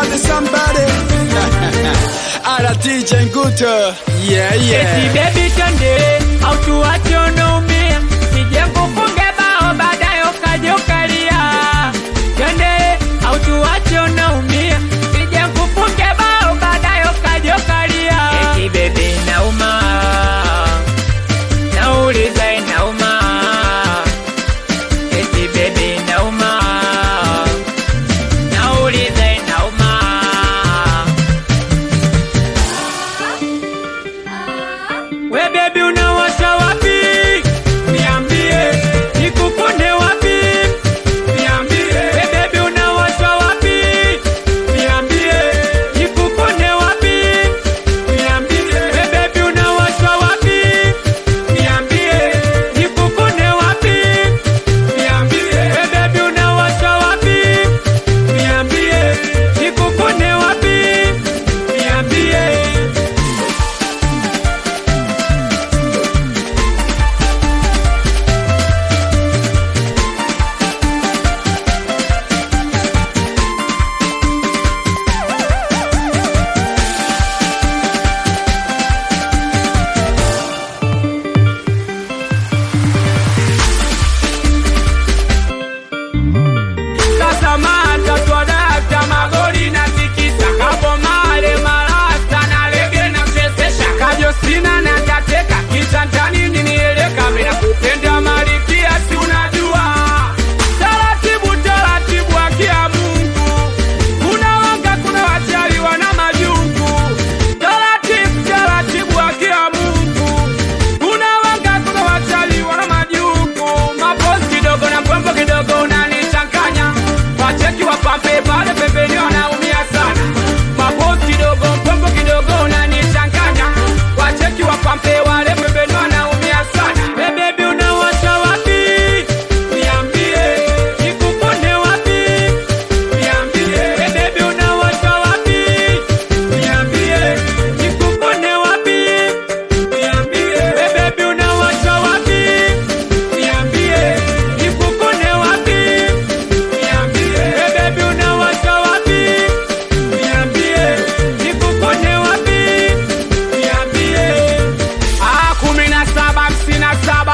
somebody, somebody. Ala DJ Nguto. Yeah, yeah. Eti baby twende, au tuache unaumia. Nije kufunge bao baadaye ukaje ukalia. Twende, au tuache unaumia. Nije kufunge bao baadaye ukaje ukalia. Eti baby nauma. Nauliza inauma. Eti baby nauma. Nauliza inauma. We baby unawasha wapi? Niambie. Nikukunde wapi? Niambie. We baby unawasha wapi? Niambie. Nikukunde wapi? Niambie. We baby unawasha wapi? Niambie. Nikukunde wapi? Niambie. We baby unawasha wapi? Niambie. Nikukunde wapi? Niambie. Sasa mata twadakta magori na tikisa Kapo mare marasta na lege na sesesha Kajo sina na tateka Kisantani ninieleka Mina kupenda malikia si unajua Taratibu taratibu akia Mungu Kuna wanga kuna wachari wana majungu Taratibu taratibu akia Mungu Kuna wanga kuna wachari wana majungu Mapozi kidogo na pwembo kidogo unanichanganya Wacheki wa pampe pale pembeni wanaumia sana Mapozi kidogo pwembo kidogo unanichanganya Wacheki wa pampe wale pembeni wanaumia sana We baby unawasha wapi? Niambie. Nikukunde wapi? Niambie. We baby unawasha wapi? Niambie. Nikukunde wapi? Niambie. We baby unawasha wapi? Niambie. Nikukunde wapi? Niambie. We baby unawasha wapi? Niambie. Nikukunde wapi? Niambie. 1757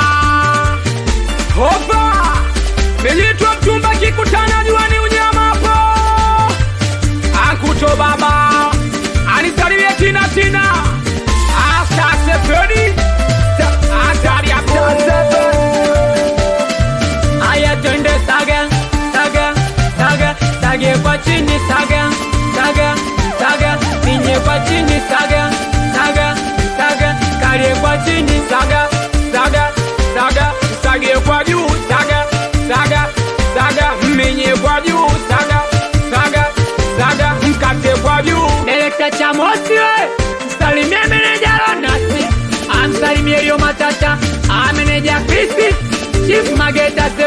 Hopa Militwa mtumba kikutana juani unyama hapo Ankuto baba Anisalimie tina tina Asa seferi Asari yako Aya twende saga Saga Saga Sage kwa chini saga Saga Saga Ninye kwa chini saga Saga Saga Karie kwa chini saga Saga Saga Sage kwa juu saga Saga Saga Mmenye kwa juu saga Saga Saga Mkate kwa juu Nelekta Chamosi we Msalimie meneja Ronasi Amsalimie Rio Matata Ameneja Kristi Chief Mageta